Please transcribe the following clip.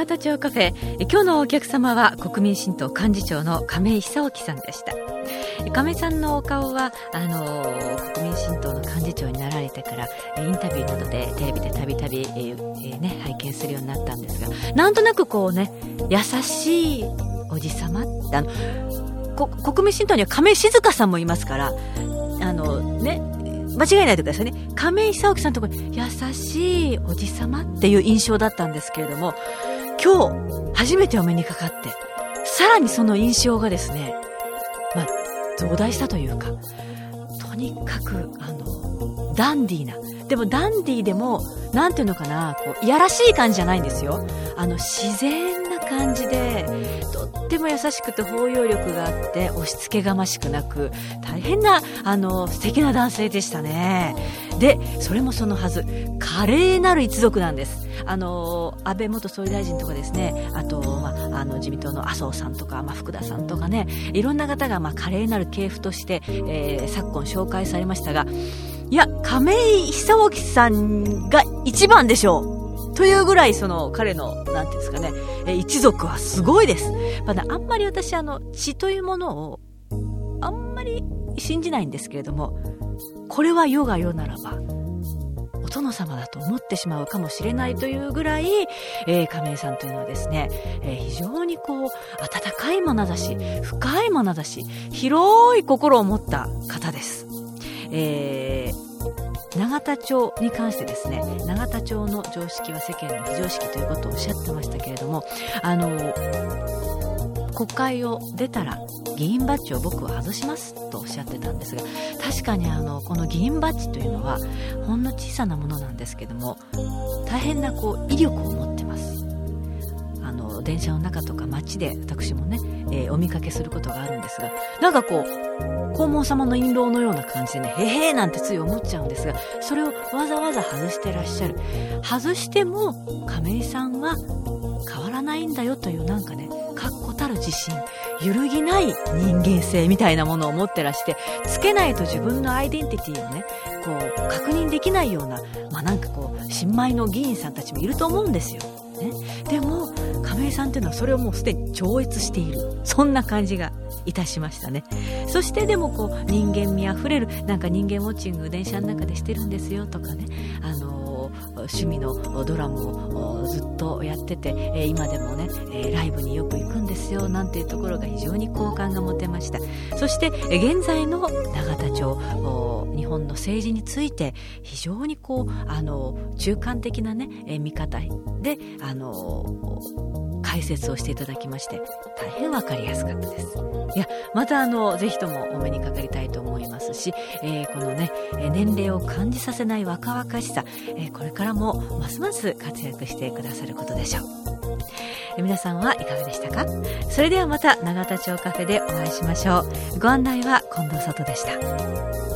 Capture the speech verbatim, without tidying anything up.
永田町カフェ、今日のお客様は国民新党幹事長の亀井久興さんでした。亀井さんのお顔はあの国民新党の幹事長になられてからインタビューなどでテレビでたびたび拝見するようになったんですが、なんとなくこうね、優しいおじさまってあの国民新党には亀井静香さんもいますから、あのね、間違いないでくださいね。亀井久興さんのところに優しいおじさまっていう印象だったんですけれども、今日初めてお目にかかってさらにその印象がですね、まあ増大したというか、とにかくあのダンディーな、でもダンディーでもなんていうのかな、こういやらしい感じじゃないんですよ。あの自然な感じでとっても優しくて包容力があって、押し付けがましくなく、大変なあの素敵な男性でしたね。でそれもそのはず、華麗なる一族なんです。あの安倍元総理大臣とかですね、あと、まあ、あの自民党の麻生さんとか、まあ、福田さんとかね、いろんな方が、まあ、華麗なる系譜として、えー、昨今紹介されましたが、いや亀井久興さんが一番でしょうというぐらい、その彼のなんていうんですかね、え一族はすごいです。まだあんまり私あの血というものをあんまり信じないんですけれども、これは世が世ならばお殿様だと思ってしまうかもしれないというぐらい、えー、亀井さんというのはですね、えー、非常にこう温かい眼差し、深い眼差し、広い心を持った方です。えー永田町に関してですね、永田町の常識は世間の非常識ということをおっしゃってましたけれども、あの国会を出たら議員バッジを僕は外しますとおっしゃってたんですが、確かにあのこの議員バッジというのはほんの小さなものなんですけども、大変なこう威力を持ってます。あの電車の中とか街で私もね、えー、お見かけすることがあるんですが、なんかこう黄門様の印籠のような感じでね、へへーなんてつい思っちゃうんですが、それをわざわざ外してらっしゃる。外しても亀井さんは変わらないんだよという、なんかね、確固たる自信、揺るぎない人間性みたいなものを持ってらして、つけないと自分のアイデンティティをね、こう確認できないような、まあなんかこう新米の議員さんたちもいると思うんですよ、ね、でも亀井さんというのはそれをもうすでに超越している、そんな感じがいたしましたね。そしてでもこう人間味あふれる、なんか人間ウォッチング電車の中でしてるんですよとかね、あの趣味のドラムをずっとやってて、えー、今でもね、えー、ライブによく行くんですよなんていうところが非常に好感が持てました。そして、えー、現在の永田町、日本の政治について非常にこうあの中間的なね、えー、見方であの解説をしていただきまして、大変わかりやすかったです。いや、またあのぜひともお目にかかりたいと思いますし、えー、このね、年齢を感じさせない若々しさ、えー、これからもますます活躍してくださることでしょう。えー、皆さんはいかがでしたか？それではまた永田町カフェでお会いしましょう。ご案内は近藤里でした。